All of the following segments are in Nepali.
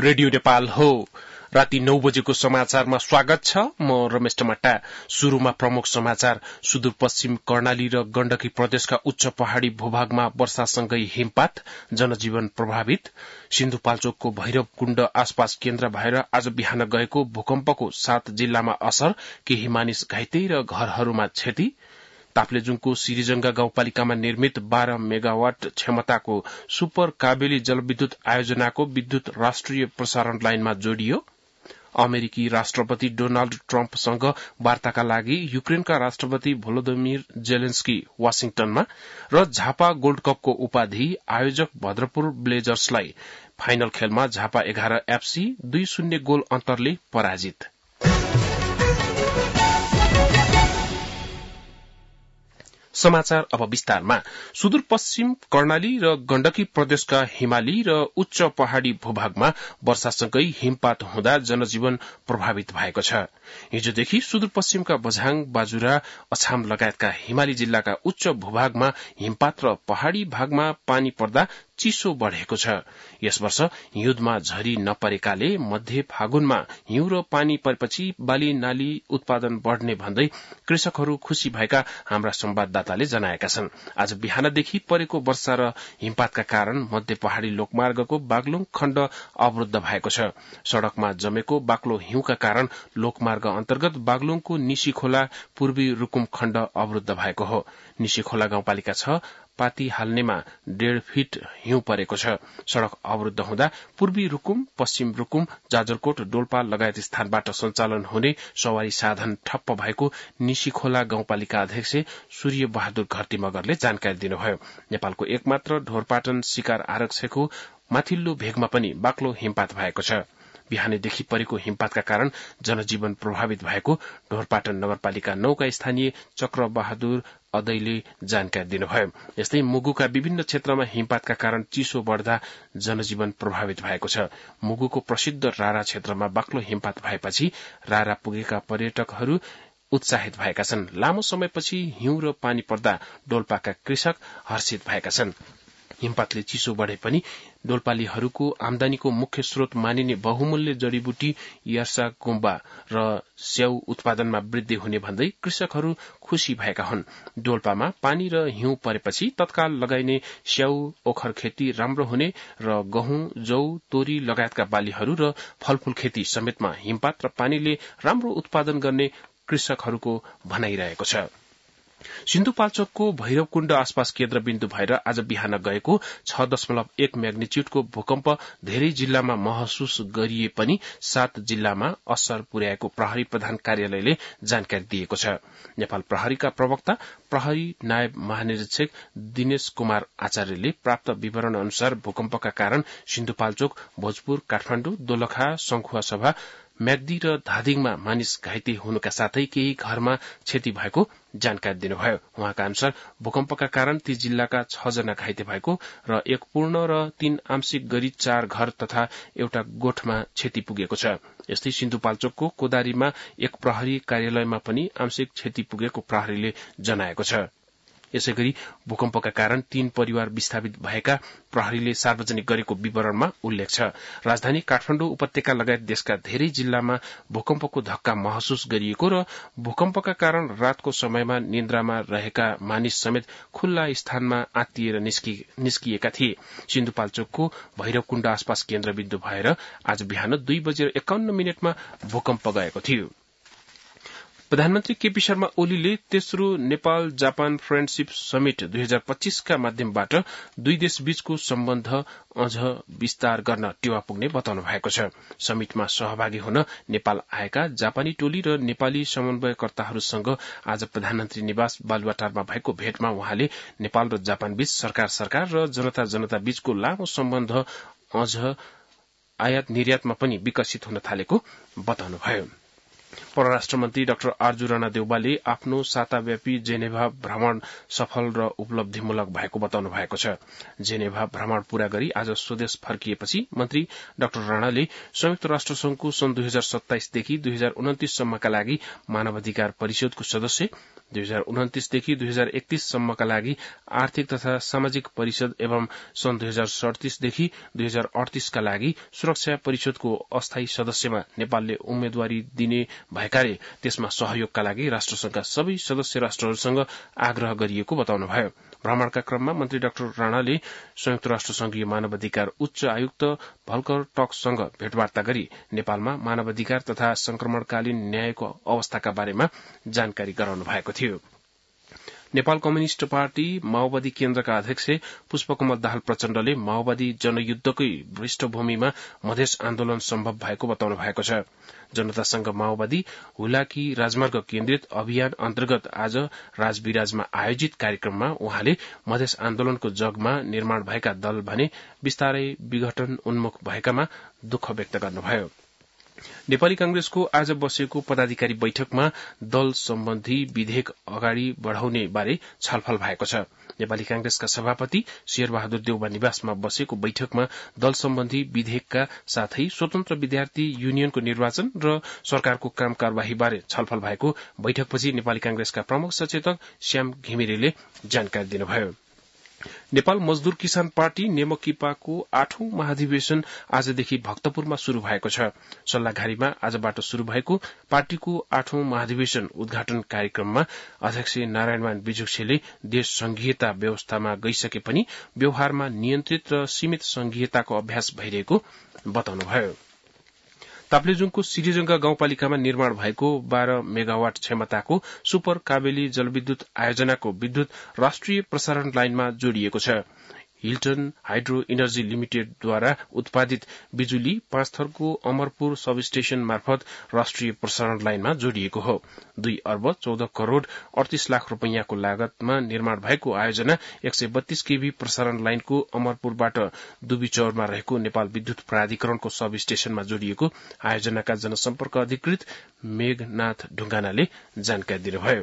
रेडियो नेपाल हो। राति 9 बजेको समाचारमा स्वागत छ। म रमेश टमाटा। शुरूमा प्रमुख समाचार। सुदूरपश्चिम कर्णाली र गण्डकी प्रदेशका उच्च पहाड़ी भूभागमा वर्षासँगै हिमपात, जनजीवन प्रभावित। सिन्धुपाल्चोकको भैरव कुण्ड आसपास केन्द्र भएर आज बिहान गएको भूकम्पको 7 जिल्लामा असर, केही मानिस घाइते र घरहरूमा क्षति। ताप्लेजुङको सिरिजंगा गाउँपालिकामा निर्मित 12 मेगावाट क्षमताको सुपर काबेली जलविद्युत आयोजनाको विद्युत राष्ट्रिय प्रसारण लाइनमा जोडियो। अमेरिकी राष्ट्रपति डोनाल्ड ट्रम्पसँग वार्ताका लागि युक्रेनका राष्ट्रपति भोलोदिमिर जेलेन्स्की वाशिंगटनमा। र झापा गोल्ड कपको उपाधि आयोजक भद्रपुर ब्लेजर्सलाई फाइनल खेलमा झापा 11 एफसी 2-0 गोल अन्तरले पराजित। समाचार अब विस्तारमा। सुदूरपश्चिम कर्णाली र गण्डकी प्रदेशका हिमाली र उच्च पहाड़ी भूभागमा वर्षासँगै हिमपात हुँदा जनजीवन प्रभावित भएको छ। हिजोदेखि सुदूरपश्चिमका बझाङ, बाजुरा, अछाम लगायतका हिमाली जिल्लाका उच्च भूभागमा हिमपात र पहाड़ी भागमा पानी पर्दा चिसो बढ़ेको छ। यस वर्ष हिउँदमा झरी नपरेकाले मध्य फागुनमा हिउँ र पानी परेपछि बाली नाली उत्पादन बढ़ने भन्दै कृषकहरू खुशी भएका हाम्रा संवाददाताले जनाएका छन्। आज बिहानदेखि परेको वर्षा र हिमपातका कारण मध्य पहाड़ी लोकमार्गको बागलुङ खण्ड अवरूद्ध भएको छ। सड़कमा जमेको बाक्लो हिउँका कारण लोकमार्ग अन्तर्गत बागलुङको निशी खोला पूर्वी रुकुम खण्ड अवरूद्ध भएको हो। निशी खोला गाउँपालिका 6 पाती हाल्नेमा 1.5 फिट हिउँ परेको छ। सड़क अवरूद्ध हुँदा पूर्वी रुकुम, पश्चिम रुकुम, जाजरकोट, डोल्पा लगायत स्थानबाट सञ्चालन हुने सवारी साधन ठप्प भएको निशी खोला गाउँपालिका अध्यक्ष सूर्य बहादुर घरती मगरले जानकारी दिनुभयो। नेपालको एकमात्र ढोरपाटन शिकार आरक्षको माथिल्लो भेगमा पनि बाक्लो हिमपात भएको छ। बिहानैदेखि परेको हिमपातका कारण जनजीवन प्रभावित भएको ढोरपाटन नगरपालिका 9 का स्थानीय चक्र बहादुर अदैले जानकारी दिनुभयो। यस्तै मुगुका विभिन्न क्षेत्रमा हिमपातका कारण चिसो बढ़दा जनजीवन प्रभावित भएको छ। मुगुको प्रसिद्ध रारा क्षेत्रमा बाक्लो हिमपात भएपछि रारा पुगेका पर्यटकहरू उत्साहित भएका छन्। लामो समयपछि हिउँ र पानी पर्दा डोल्पाका कृषक हर्षित भएका छन्। हिमपातले चिसो बढ़े पनि डोल्पालीहरूको आमदानीको मुख्य स्रोत मानिने बहुमूल्य जड़ीबुटी यर्सा गुम्बा र स्याउ उत्पादनमा वृद्धि हुने भन्दै कृषकहरू खुशी भएका हुन्। डोल्पामा पानी र हिउँ परेपछि तत्काल लगाइने स्याउ ओखर खेती राम्रो हुने र गहुँ, जौ, तोरी लगायतका बालीहरू र फलफूल खेती समेतमा हिमपात र पानीले राम्रो उत्पादन गर्ने कृषकहरूको भनाइरहेको छ। सिन्धुपाल्चोकको भैरवकुण्ड आसपास केन्द्रबिन्दु भएर आज बिहान गएको 6.1 म्याग्निच्युडको भूकम्प धेरै जिल्लामा महसुस गरिए पनि 7 जिल्लामा असर पुर्याएको प्रहरी प्रधान कार्यालयले जानकारी दिएको छ। नेपाल प्रहरीका प्रवक्ता प्रहरी नायब महानिरीक्षक दिनेश कुमार आचार्यले प्राप्त विवरण अनुसार भूकम्पका कारण सिन्धुपाल्चोक, भोजपुर, काठमाण्डु, दोलखा, संखुवासभा, म्याग्दी र धादिङमा मानिस घाइते हुनुका साथै केही घरमा क्षति भएको जानकारी दिनुभयो। उहाँका अनुसार भूकम्पका कारण ती जिल्लाका 6 जना घाइते भएको र 1 पूर्ण र 3 आंशिक गरी 4 घर तथा एउटा गोठमा क्षति पुगेको छ। यस्तै सिन्धुपाल्चोकको कोदारीमा 1 प्रहरी कार्यालयमा पनि आंशिक क्षति पुगेको प्रहरीले जनाएको छ। यसैगरी भूकम्पका कारण 3 परिवार विस्थापित भएका प्रहरीले सार्वजनिक गरेको विवरणमा उल्लेख छ। राजधानी काठमाण्डु उपत्यका लगायत देशका धेरै जिल्लामा भूकम्पको धक्का महसुस गरिएको र भूकम्पका कारण रातको समयमा निन्द्रामा रहेका मानिस समेत खुल्ला स्थानमा आत्तिएर निस्किएका थिए। सिन्धुपाल्चोकको भैरवकुण्ड आसपास केन्द्रबिन्दु भएर आज बिहान 2:51 भूकम्प गएको थियो। प्रधानमन्त्री केपी शर्मा ओलीले तेस्रो नेपाल जापान फ्रेण्डशिप समिट 2025 का माध्यमबाट दुई देशबीचको सम्बन्ध अझ विस्तार गर्न टेवा पुग्ने बताउनु भएको छ। समिटमा सहभागी हुन नेपाल आएका जापानी टोली र नेपाली समन्वयकर्ताहरूसँग आज प्रधानमन्त्री निवास बालुवाटारमा भएको भेटमा उहाँले नेपाल र जापान बीच सरकार र जनता बीचको लामो सम्बन्ध अझ आयात निर्यातमा पनि विकसित हुन थालेको बताउनुभयो। परराष्ट्र मन्त्री डाक्टर आरजू राणा देउवाले आफ्नो साताव्यापी जेनेभा भ्रमण सफल र उपलब्धिमूलक भएको बताउनु भएको छ। जेनेभा भ्रमण पूरा गरी आज स्वदेश फर्किएपछि मन्त्री डाक्टर राणाले संयुक्त राष्ट्र संघको सन् 2027 देखि 2029 सम्मका लागि मानवाधिकार परिषदको सदस्य, 2029 देखि 2031 सम्मका लागि आर्थिक तथा सामाजिक परिषद एवं सन् 2037 देखि 2038 का लागि सुरक्षा परिषदको अस्थायी सदस्यमा नेपालले उम्मेद्वारी दिने भएकाले त्यसमा सहयोगका लागि राष्ट्रसंघका सबै सदस्य राष्ट्रहरूसँग आग्रह गरिएको बताउनुभयो। भ्रमणका क्रममा मन्त्री डाक्टर राणाले संयुक्त राष्ट्र संघीय मानवाधिकार उच्च आयुक्त भल्कर टकसँग भेटवार्ता गरी नेपालमा मानवाधिकार तथा संक्रमणकालीन न्यायको अवस्थाका बारेमा जानकारी गराउनु भएको थियो। नेपाल कम्युनिष्ट पार्टी माओवादी केन्द्रका अध्यक्ष पुष्पकमल दाहाल प्रचण्डले माओवादी जनयुद्धकै पृष्ठभूमिमा मधेस आन्दोलन सम्भव भएको बताउनु भएको छ। जनतासँग माओवादी हुलाकी राजमार्ग केन्द्रित अभियान अन्तर्गत आज राजविराजमा आयोजित कार्यक्रममा उहाँले मधेस आन्दोलनको जगमा निर्माण भएका दल भने विस्तारै विघटन उन्मुख भएकामा दुःख व्यक्त गर्नुभयो। नेपाली कांग्रेसको आज बसेको पदाधिकारी बैठकमा दल सम्बन्धी विधेयक अगाडि बढ़ाउने बारे छलफल भएको छ। नेपाली कांग्रेसका सभापति शेरबहादुर देउवा निवासमा बसेको बैठकमा दल सम्बन्धी विधेयकका साथै स्वतन्त्र विद्यार्थी युनियनको निर्वाचन र सरकारको काम कार्यवाही बारे छलफल भएको बैठकपछि नेपाली कांग्रेसका प्रमुख सचेतक श्याम घिमिरेले जानकारी दिनुभयो। नेपाल मजदूर किसान पार्टी नेमकिपाको 8औं महाधिवेशन आजदेखि भक्तपुरमा शुरू भएको छ। सल्लाघारीमा आजबाट शुरू भएको पार्टीको 8औं महाधिवेशन उद्घाटन कार्यक्रममा अध्यक्ष नारायणमान बिजुक्सेले देश संघीयता व्यवस्थामा गइसके पनि व्यवहारमा नियन्त्रित र सीमित संघीयताको अभ्यास भइरहेको बताउनुभयो। ताप्लेजुङको सिरिजंगा गाउँपालिकामा निर्माण भएको 12 मेगावाट क्षमताको सुपर काबेली जलविद्युत आयोजनाको विद्युत राष्ट्रिय प्रसारण लाइनमा जोडिएको छ। हिल्टन हाइड्रो इनर्जी लिमिटेडद्वारा उत्पादित बिजुली 5 थरको अमरपुर सब स्टेशन मार्फत राष्ट्रिय प्रसारण लाइनमा जोडिएको हो। 2 अर्ब 14 करोड़ 38 लाख रूपैयाँको लागतमा निर्माण भएको आयोजना 132 केभी प्रसारण लाइनको अमरपुरबाट दुबीचौरमा रहेको नेपाल विद्युत प्राधिकरणको सब स्टेशनमा जोडिएको आयोजनाका जनसम्पर्क अधिकृत मेघनाथ ढुंगानाले जानकारी दिनुभयो।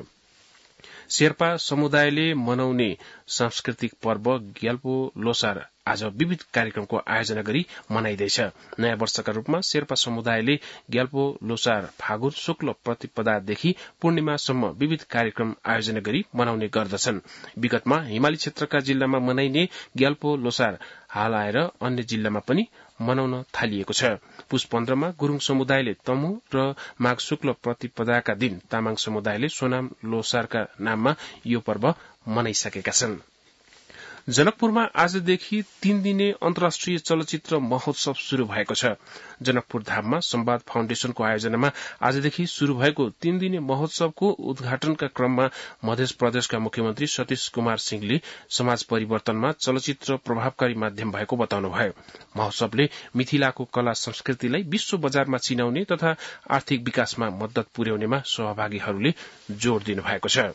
शेर्पा समुदायले मनाउने सांस्कृतिक पर्व ग्याल्पो लोसार आज विविध कार्यक्रमको आयोजना गरी मनाइँदैछ। नयाँ वर्षका रूपमा शेर्पा समुदायले ग्याल्पो लोसार फागुन शुक्ल प्रतिपदादेखि पूर्णिमासम्म विविध कार्यक्रम आयोजना गरी मनाउने गर्दछन्। विगतमा हिमाली क्षेत्रका जिल्लामा मनाइने ग्याल्पो लोसार हाल आएर अन्य जिल्लामा पनि मनाउन थालिएको छ। पुष 15 मा गुरूङ समुदायले तमु र माघ शुक्ल प्रतिपदाका दिन तामाङ समुदायले सोनाम लोसारका नाममा यो पर्व मनाइसकेका छन्। जनकपुरमा आजदेखि 3 दिने अन्तर्राष्ट्रिय चलचित्र महोत्सव शुरू भएको छ। जनकपुर धाममा संवाद फाउन्डेशनको आयोजनामा आजदेखि शुरू भएको 3 दिने महोत्सवको उद्घाटनका क्रममा मध्य प्रदेशका मुख्यमन्त्री सतीश कुमार सिंहले समाज परिवर्तनमा चलचित्र प्रभावकारी माध्यम भएको बताउनुभयो। महोत्सवले मिथिलाको कला संस्कृतिलाई विश्व बजारमा चिनाउने तथा आर्थिक विकासमा मद्दत पुर्याउनेमा सहभागीहरूले जोड़ दिनुभएको छ।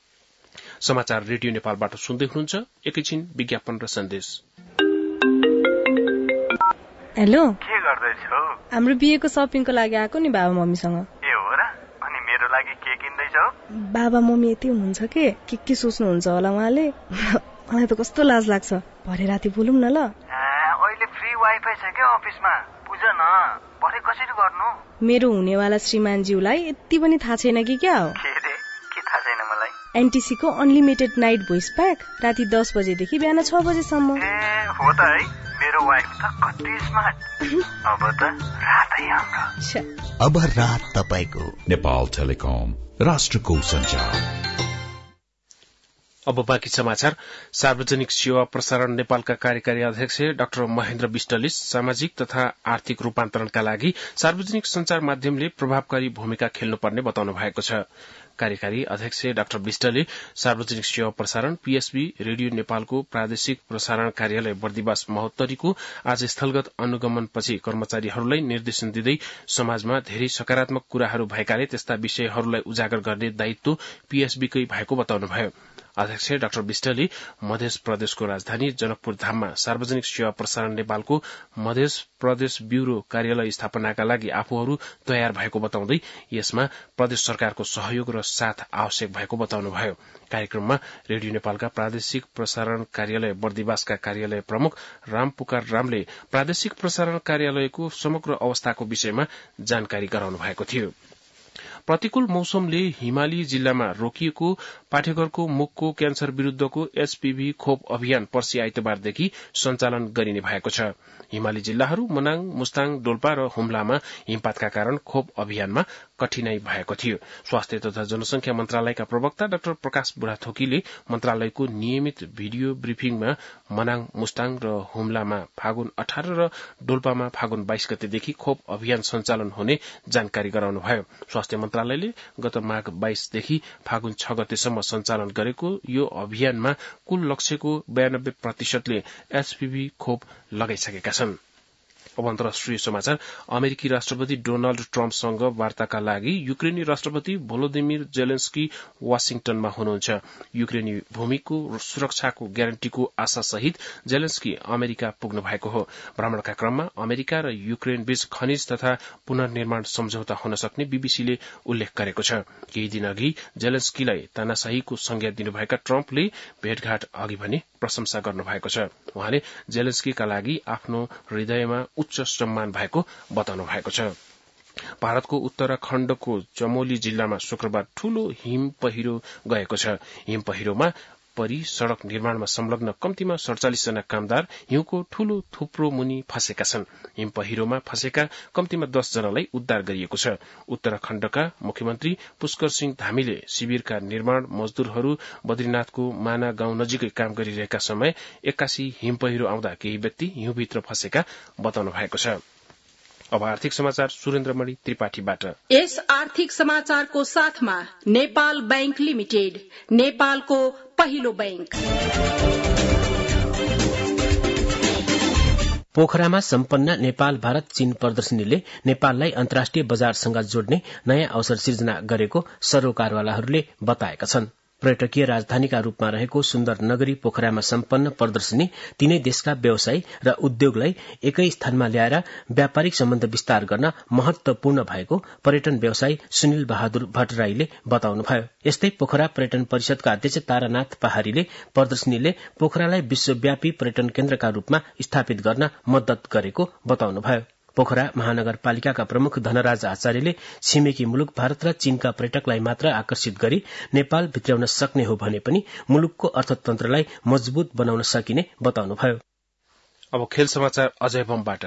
समाचार रेडियो नेपालबाट सुन्दै हुनुहुन्छ। एकैछिन विज्ञापन र सन्देश। हेलो, के गर्दैछौ? हाम्रो बिहेको शपिङको लागि आएको नि बाबा मम्मीसँग। ए हो र? अनि मेरो लागि के किन्दैछौ? बाबा मम्मी यति हुनुहुन्छ के सोच्नुहुन्छ होला उहाँले। मलाई त कस्तो लाज लाग्छ। भरे राति बोलौँ न ल। अहिले फ्री वाइफाई छ के अफिसमा? बुझ न, भरे कसरी गर्नु? मेरो हुनेवाला श्रीमानज्यूलाई यति पनि थाहा छैन कि क्या हो? के थाहा छैन मलाई? एनटीसी को अनलिमिटेड नाइट भोइस प्याक राति 10 बजेदेखि बिहान 6 बजेसम्म। ए हो त है, मेरो वाइफ त कति स्मार्ट। अब त रातै हाम्रो। अब रात तपाईको। नेपाल टेलिकम, राष्ट्रको सञ्चार। अब बाँकी समाचार। सार्वजनिक सेवा प्रसारण नेपालका कार्यकारी अध्यक्ष डाक्टर महेन्द्र विष्टले सामाजिक तथा आर्थिक रूपान्तरणका लागि सार्वजनिक संचार माध्यमले प्रभावकारी भूमिका खेल्नुपर्ने बताउनु भएको छ। कार्यकारी अध्यक्ष डाक्टर विष्टले सार्वजनिक सेवा प्रसारण पीएसबी रेडियो नेपालको प्रादेशिक प्रसारण कार्यालय बर्दिवास महोत्तरीको आज स्थलगत अनुगमनपछि कर्मचारीहरूलाई निर्देशन दिँदै समाजमा धेरै सकारात्मक कुराहरू भएकाले त्यस्ता विषयहरूलाई उजागर गर्ने दायित्व पीएसबीकै भएको बताउनुभयो। अध्यक्ष डाक्टर विष्टले मध्य प्रदेशको राजधानी जनकपुर धाममा सार्वजनिक सेवा प्रसारण नेपालको मध्य प्रदेश ब्यूरो कार्यालय स्थापनाका लागि आफूहरू तयार भएको बताउँदै यसमा प्रदेश सरकारको सहयोग र साथ आवश्यक भएको बताउनुभयो। कार्यक्रममा रेडियो नेपालका प्रादेशिक प्रसारण कार्यालय बर्दिवासका कार्यालय प्रमुख रामपुकार रामले प्रादेशिक प्रसारण कार्यालयको समग्र अवस्थाको विषयमा जानकारी गराउनु भएको थियो। प्रतिकूल मौसमले हिमाली जिल्लामा रोकिएको पाठेघरको मुखको क्यान्सर विरूद्धको एचपीभी खोप अभियान पर्सि आइतबारदेखि सञ्चालन गरिने भएको छ। हिमाली जिल्लाहरू मनाङ, मुस्ताङ, डोल्पा र हुम्लामा हिमपातका कारण खोप अभियानमा कठिनाई भएको थियो। स्वास्थ्य तथा जनसंख्या मन्त्रालयका प्रवक्ता डाक्टर प्रकाश बुढाथोकीले मन्त्रालयको नियमित भिडियो ब्रिफिङमा मनाङ, मुस्ताङ र हुम्लामा फागुन 18 र डोल्पामा फागुन 22 गतेदेखि खोप अभियान सञ्चालन हुने जानकारी गराउनुभयो। स्वास्थ्य मन्त्रालयले गत माघ 22 देखि फागुन 6 गतेसम्म सञ्चालन गरेको यो अभियानमा कुल लक्ष्यको 92% एचपीभी खोप लगाइसकेका छन्। अब अन्तर्राष्ट्रिय समाचार। अमेरिकी राष्ट्रपति डोनाल्ड ट्रम्पसँग वार्ताका लागि युक्रेनी राष्ट्रपति भोलोदिमिर जेलेन्स्की वाशिंगटनमा हुनुहुन्छ। युक्रेनी भूमिको सुरक्षाको ग्यारेन्टीको आशासहित जेलेन्स्की अमेरिका पुग्नु भएको हो। भ्रमणका क्रममा अमेरिका र युक्रेन बीच खनिज तथा पुनर्निर्माण सम्झौता हुन सक्ने बीबीसीले उल्लेख गरेको छ। केही दिन अघि जेलेन्स्कीलाई तानाशाहीको संज्ञा दिनुभएका ट्रम्पले भेटघाट अघि भने प्रशंसा गर्नुभएको छ। उहाँले जेलेन्स्कीका लागि आफ्नो हृदयमा उच्च सम्मान भएको बताउनु भएको छ। भारतको उत्तराखण्डको चमोली जिल्लामा शुक्रबार ठूलो हिम पहिरो गएको छ। हिम पहिरोमा परि सड़क निर्माणमा संलग्न कम्तीमा 47 जना कामदार हिउँको ठूलो थुप्रो मुनि फँसेका छन्। हिम पहिरोमा फँसेका कम्तीमा 10 जनालाई उद्धार गरिएको छ। उत्तराखण्डका मुख्यमन्त्री पुष्कर सिंह धामीले शिविरका निर्माण मजदूरहरू बद्रीनाथको माना गाउँ नजिकै काम गरिरहेका समय 81 हिम पहिरो आउँदा केही व्यक्ति हिउँभित्र फँसेका बताउनु भएको छ। अब आर्थिक समाचार सुरेन्द्रमणि त्रिपाठीबाट। यस आर्थिक समाचारको साथमा नेपाल बैंक लिमिटेड, नेपालको पहिलो बैंक। पोखरामा सम्पन्न नेपाल भारत चीन प्रदर्शनीले नेपाललाई अन्तर्राष्ट्रिय बजारसँग जोड्ने नयाँ अवसर सिर्जना गरेको सरोकारवालाहरूले बताएका छन्। पर्यटकीय राजधानीका रूपमा रहेको सुन्दर नगरी पोखरामा सम्पन्न प्रदर्शनी तीनै देशका व्यवसायी र उद्योगलाई एकै स्थानमा ल्याएर व्यापारिक सम्बन्ध विस्तार गर्न महत्वपूर्ण भएको पर्यटन व्यवसायी सुनिल बहादुर भट्टराईले बताउनुभयो। यस्तै पोखरा पर्यटन परिषदका अध्यक्ष तारानाथ पहाड़ीले प्रदर्शनीले पोखरालाई विश्वव्यापी पर्यटन केन्द्रका रूपमा स्थापित गर्न मद्दत गरेको बताउनुभयो। पोखरा महानगरपालिकाका प्रमुख धनराज आचार्यले छिमेकी मुलुक भारत र चीनका पर्यटकलाई मात्र आकर्षित गरी नेपाल भित्राउन सक्ने हो भने पनि मुलुकको अर्थतन्त्रलाई मजबूत बनाउन सकिने बताउनुभयो। अब खेल समाचार अजय बमबाट।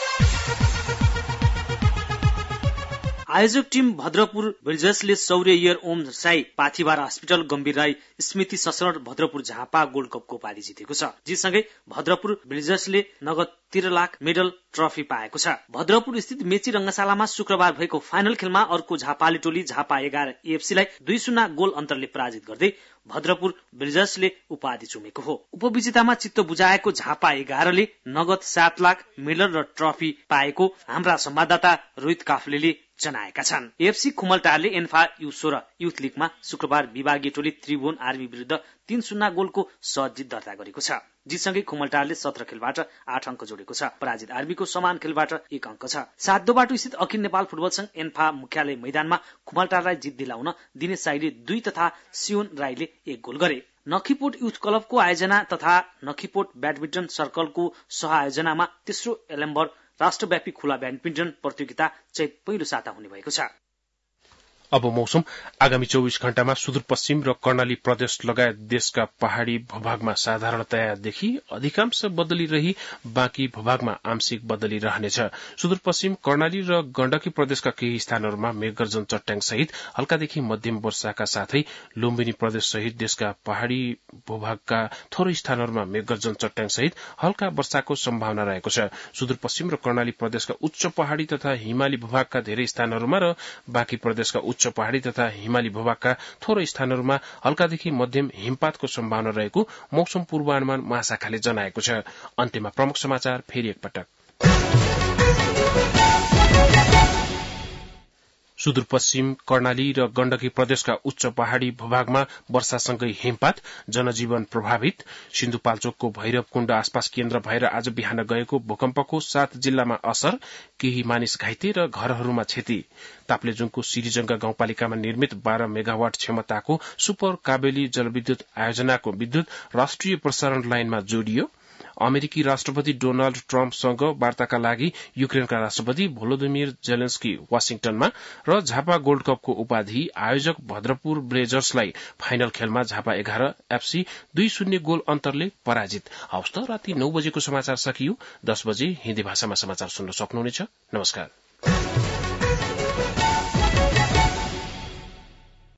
आयोजक टीम भद्रपुर ब्रिजर्सले सौर्य इयर ओम साई पाथिबार हस्पिटल गम्भीर राई स्मृति सशरण भद्रपुर झापा गोल्ड कपको उपाधि जितेको छ। जीतसँगै भद्रपुर ब्रिजर्सले नगद 13 लाख मेडल ट्रफी पाएको छ। भद्रपुर स्थित मेची रंगशालामा शुक्रबार भएको फाइनल खेलमा अर्को झापाली टोली झापा 11 एएफसीलाई 2-0 गोल अन्तरले पराजित गर्दै भद्रपुर ब्रिजर्सले उपाधि चुमेको हो। उपविजेतामा चित्त बुझाएको झापा 11ले नगद 7 लाख मेडल र ट्रफी पाएको हाम्रा संवाददाता रोहित काफलेले जनाएका छन्। एफसी खुमलटारले एन्फा U16 युथ लीगमा शुक्रबार विभागीय टोली त्रिभुवन आर्मी विरुद्ध 3-0 गोलको सहज जित दर्ता गरेको छ। जितसँगै खुमलटारले 17 खेलबाट 8 अंक जोडेको छ। पराजित आर्मीको समान खेलबाट 1 अंक छ। सातदोबाटो स्थित अखिल नेपाल फुटबल संघ एन्फा मुख्यालय मैदानमा खुमलटारलाई जित दिलाउन दिनेश साईले 2 तथा सियोन राईले 1 गोल गरे। नखीपोट युथ क्लबको आयोजना तथा नखीपोट ब्याडमिन्टन सर्कलको सहआयोजनामा तेस्रो एलेम्बर राष्ट्रव्यापी खुला ब्याडमिन्टन प्रतियोगिता चैत पहिलो साता हुने भएको छ। अब मौसम। आगामी 24 घण्टामा सुदूरपश्चिम र कर्णाली प्रदेश लगायत देशका पहाड़ी भूभागमा साधारणतयादेखि अधिकांश बदली रही बाँकी भूभागमा आंशिक बदली रहनेछ। सुदूरपश्चिम कर्णाली र गण्डकी प्रदेशका केही स्थानहरूमा मेघगर्जन चट्याङ सहित हल्कादेखि मध्यम वर्षाका साथै लुम्बिनी प्रदेश सहित देशका पहाड़ी भूभागका थोरै स्थानहरूमा मेघगर्जन चट्याङ सहित हल्का वर्षाको सम्भावना रहेको छ। सुदूरपश्चिम र कर्णाली प्रदेशका उच्च पहाड़ी तथा हिमाली भूभागका धेरै स्थानहरूमा र बाँकी प्रदेशका उच्च पहाड़ी तथा हिमाली भूभागका थोरै स्थानहरूमा हल्कादेखि मध्यम हिमपातको सम्भावना रहेको मौसम पूर्वानुमान महाशाखाले जनाएको छ। अन्त्यमा प्रमुख समाचार फेरि एकपटक। सुदूरपश्चिम कर्णाली र गण्डकी प्रदेशका उच्च पहाड़ी भूभागमा वर्षासँगै हिमपात, जनजीवन प्रभावित। सिन्धुपाल्चोकको भैरवकुण्ड आसपास केन्द्र भएर आज बिहान गएको भूकम्पको 7 जिल्लामा असर, केही मानिस घाइते र घरहरूमा क्षति। ताप्लेजुङको सिरिजंगा गाउँपालिकामा निर्मित 12 मेगावाट क्षमताको सुपर काबेली जलविद्युत आयोजनाको विद्युत राष्ट्रिय प्रसारण लाइनमा जोडियो। अमेरिकी राष्ट्रपति डोनाल्ड ट्रम्पसँग वार्ताका लागि युक्रेनका राष्ट्रपति भोलोदिमिर जेलेन्स्की वाशिङटनमा। र झापा गोल्ड कपको उपाधि आयोजक भद्रपुर ब्लेजर्सलाई फाइनल खेलमा झापा 11 एफसी 2-0 गोल अन्तरले पराजित। हवस् त, राति 9 बजेको समाचार सकियो। 10 बजे हिन्दी भाषामा समाचार सुन्न सक्नुहुनेछ। नमस्कार।